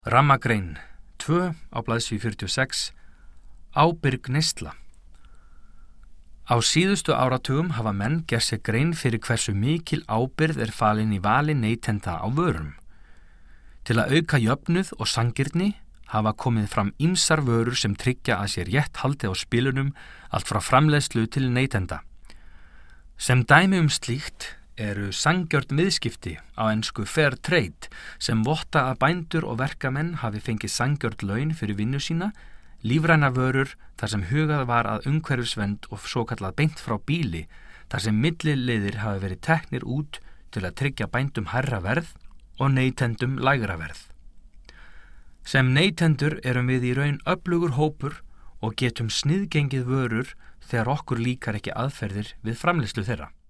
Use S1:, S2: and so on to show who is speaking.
S1: Rammagrein 2 á blaðsíðu 46. Ábyrg neysla. Á síðustu áratugum hafa menn gert sér grein fyrir hversu mikil ábyrgð er falin í vali neytenda á vörum. Til að auka jöfnuð og sanngirni hafa komið fram ýmsar vörur sem tryggja að sér rétt haldi á spilunum allt frá framleiðslu til neytenda. Sem dæmi slíkt eru sanngjörn viðskipti, á ensku fair trade, sem votta að bændur og verkamenn hafi fengið sanngjörn laun fyrir vinnu sína, lífrænar vörur þar sem hugað var að umhverfisvernd og svokallað beint frá bíli, þar sem millileiðir hafi verið teknir út til að tryggja bændum hærra verð og neytendum lægra verð. Sem neytendur erum við í raun öflugur hópur og getum sniðgengið vörur þegar okkur líkar ekki aðferðir við framleiðslu þeirra.